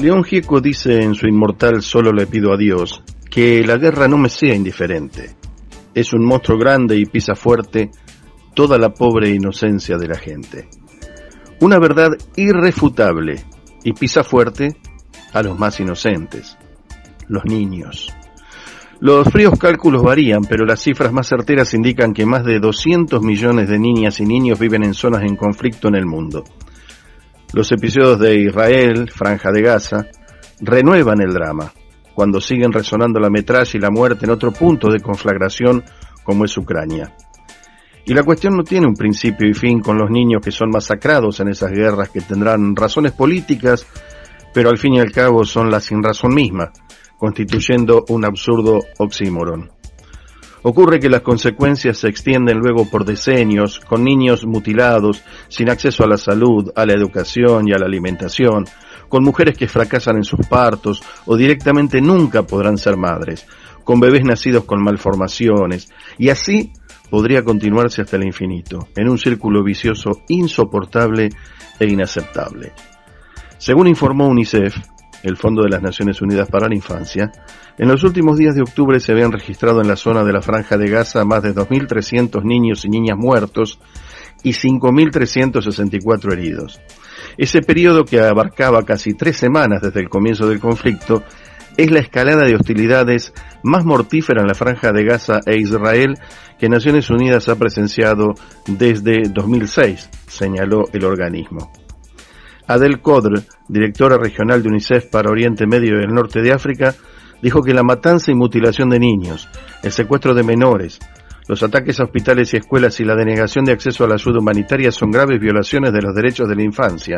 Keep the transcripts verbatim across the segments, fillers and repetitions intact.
León Gieco dice en su inmortal Solo le pido a Dios que la guerra no me sea indiferente. Es un monstruo grande y pisa fuerte toda la pobre inocencia de la gente. Una verdad irrefutable y pisa fuerte a los más inocentes, los niños. Los fríos cálculos varían, pero las cifras más certeras indican que más de doscientos millones de niñas y niños viven en zonas en conflicto en el mundo. Los episodios de Israel, Franja de Gaza, renuevan el drama, cuando siguen resonando la metralla y la muerte en otro punto de conflagración como es Ucrania. Y la cuestión no tiene un principio y fin con los niños que son masacrados en esas guerras que tendrán razones políticas, pero al fin y al cabo son la sinrazón misma, constituyendo un absurdo oxímoron. Ocurre que las consecuencias se extienden luego por decenios, con niños mutilados, sin acceso a la salud, a la educación y a la alimentación, con mujeres que fracasan en sus partos o directamente nunca podrán ser madres, con bebés nacidos con malformaciones, y así podría continuarse hasta el infinito, en un círculo vicioso insoportable e inaceptable. Según informó UNICEF, el Fondo de las Naciones Unidas para la Infancia, en los últimos días de octubre se habían registrado en la zona de la Franja de Gaza más de dos mil trescientos niños y niñas muertos y cinco mil trescientos sesenta y cuatro heridos. Ese periodo, que abarcaba casi tres semanas desde el comienzo del conflicto, es la escalada de hostilidades más mortífera en la Franja de Gaza e Israel que Naciones Unidas ha presenciado desde dos mil seis, señaló el organismo. Adel Kodr, directora regional de UNICEF para Oriente Medio y el Norte de África, dijo que la matanza y mutilación de niños, el secuestro de menores, los ataques a hospitales y escuelas y la denegación de acceso a la ayuda humanitaria son graves violaciones de los derechos de la infancia.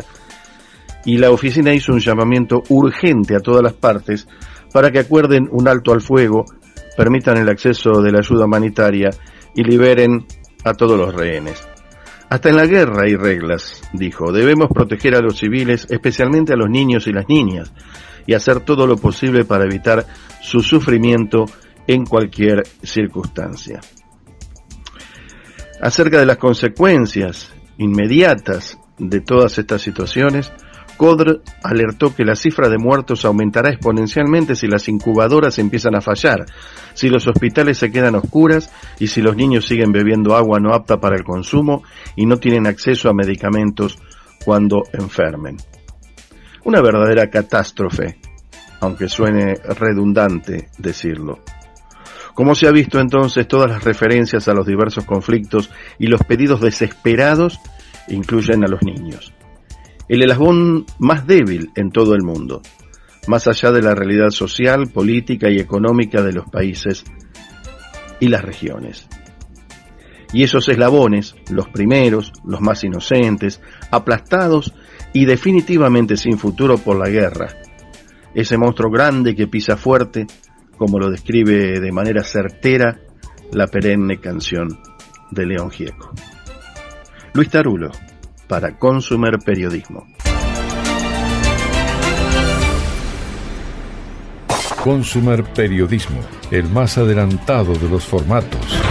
Y la oficina hizo un llamamiento urgente a todas las partes para que acuerden un alto al fuego, permitan el acceso de la ayuda humanitaria y liberen a todos los rehenes. Hasta en la guerra hay reglas, dijo. Debemos proteger a los civiles, especialmente a los niños y las niñas, y hacer todo lo posible para evitar su sufrimiento en cualquier circunstancia. Acerca de las consecuencias inmediatas de todas estas situaciones, Kodr alertó que la cifra de muertos aumentará exponencialmente si las incubadoras empiezan a fallar, si los hospitales se quedan a oscuras y si los niños siguen bebiendo agua no apta para el consumo y no tienen acceso a medicamentos cuando enfermen. Una verdadera catástrofe, aunque suene redundante decirlo. Como se ha visto entonces, todas las referencias a los diversos conflictos y los pedidos desesperados incluyen a los niños. El eslabón más débil en todo el mundo, más allá de la realidad social, política y económica de los países y las regiones. Y esos eslabones, los primeros, los más inocentes, aplastados y definitivamente sin futuro por la guerra, ese monstruo grande que pisa fuerte, como lo describe de manera certera la perenne canción de León Gieco. Luis Tarulo, para Consumer Periodismo. Consumer Periodismo, el más adelantado de los formatos.